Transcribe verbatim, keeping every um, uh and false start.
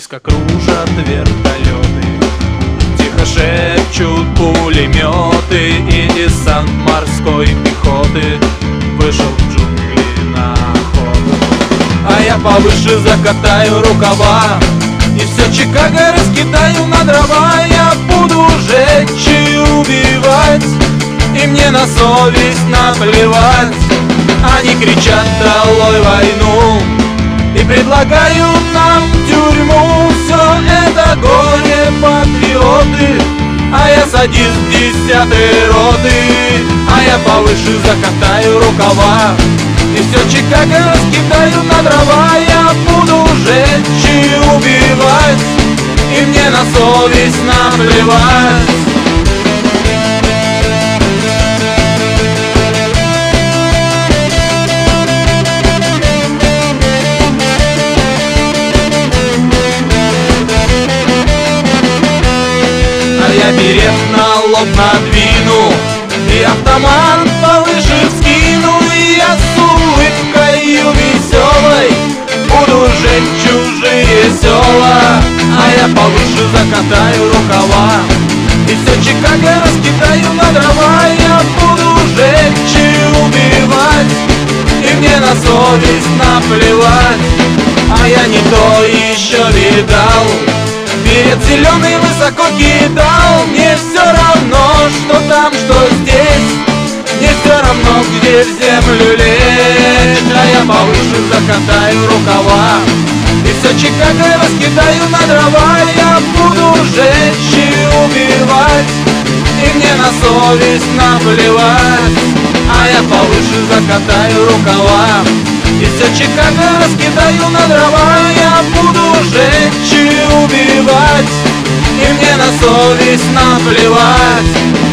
Низко кружат вертолеты, тихо шепчут пулеметы, и десант морской пехоты вышел в джунгли на охоту. А я повыше закатаю рукава и все Чикаго раскидаю на дрова. Я буду жечь и убивать, и мне на совесть наплевать. Они кричат: долой войну, и предлагают нам тюрьму. Все это горе-патриоты, а я садист десятой роты. А я повыше закатаю рукава и все Чикаго раскидаю на дрова. Я буду жечь и убивать, и мне на совесть наплевать. Я берет на лоб надвину и автомат повыше вскину, и я с улыбкою веселой буду жечь чужие села. А я повыше закатаю рукава и все Чикаго раскидаю на дрова. Я буду жечь и убивать, и мне на совесть наплевать. А я не то еще видал, берет зеленый высоко кидал. Мне все равно, что там, что здесь, мне все равно, где в землю лечь. А я повыше закатаю рукава и все Чикаго раскидаю на дрова. Я буду жечь и убивать, и мне на совесть наплевать. А я повыше закатаю рукава и все Чикаго раскидаю на дрова. Я буду жечь и убивать, и мне на совесть наплевать.